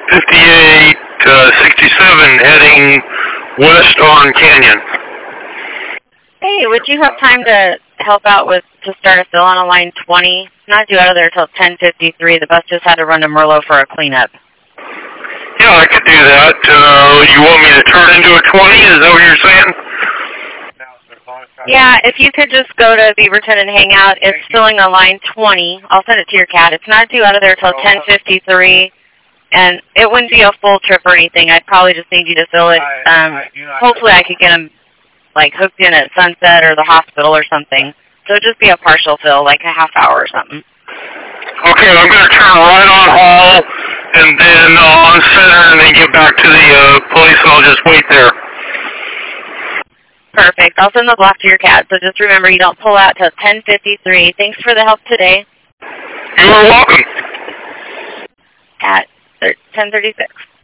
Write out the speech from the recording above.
58, 67 heading west on Canyon. Hey, would you have time to help out to start a fill on a line 20? Not due out of there until 10:53. The bus just had to run to Merlo for a cleanup. Yeah, I could do that. You want me to turn into a 20? Is that what you're saying? Yeah, if you could just go to Beaverton and hang out. It's filling a line 20. I'll send it to your cat. It's not due out of there until 10:53. And it wouldn't be a full trip or anything. I'd probably just need you to fill it. Hopefully I could get them hooked in at Sunset or the hospital or something. So it'd just be a partial fill, like a half hour or something. Okay, I'm going to turn right on Hall and then on Center and then get back to the place and I'll just wait there. Perfect. I'll send the block to your cat. So just remember you don't pull out till 10:53. Thanks for the help today. You're welcome. At 10:36.